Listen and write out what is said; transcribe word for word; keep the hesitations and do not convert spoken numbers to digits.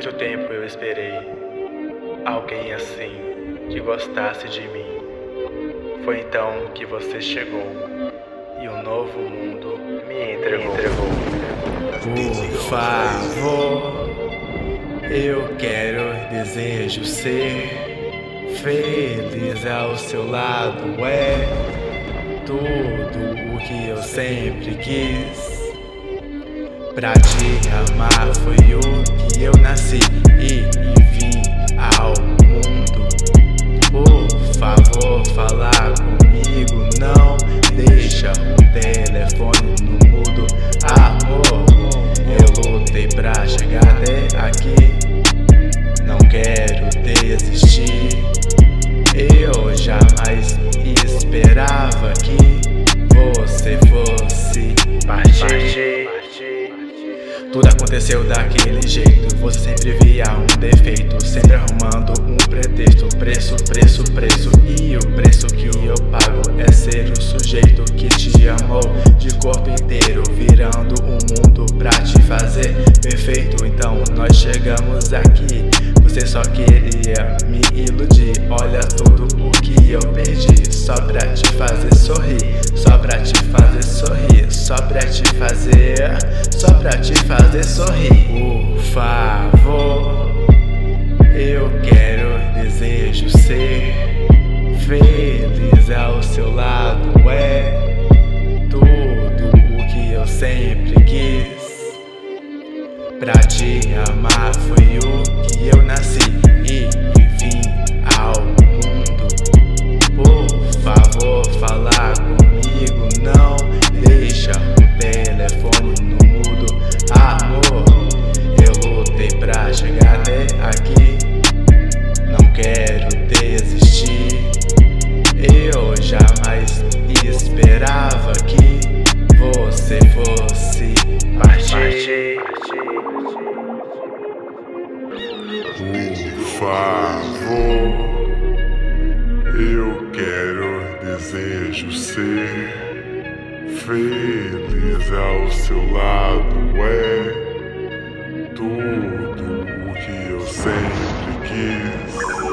Muito tempo eu esperei alguém assim que gostasse de mim. Foi então que você chegou e um novo mundo me entregou. Por favor, eu quero, desejo ser feliz ao seu lado. É tudo o que eu sempre quis. Pra te amar foi o que eu nasci e, e vim ao mundo. Por favor, falar comigo, não deixa o telefone no mudo. Amor, eu lutei pra chegar até aqui, não quero desistir. Eu jamais esperava que você fosse partir. Tudo aconteceu daquele jeito, você sempre via um defeito, sempre arrumando um pretexto. Preço, preço, preço, e o preço que eu pago é ser o sujeito que te amou de corpo inteiro, virando o mundo pra te fazer perfeito. Então nós chegamos aqui, você só queria me iludir. Olha tudo o que eu perdi, só pra te fazer sorrir, só pra te fazer sorrir, só pra te fazer, só pra te fazer sorrir. Por favor, eu quero, desejo ser feliz ao seu lado. É tudo o que eu sempre quis. Pra te amar foi o que eu nasci e, e vim ao mundo. Por favor, falar comigo, não deixa o telefone no mudo. Amor, eu lutei pra chegar até aqui, não quero desistir. Eu jamais esperava que você fosse partir. Por favor, eu quero, desejo ser feliz ao seu lado. É tudo o que eu sempre quis.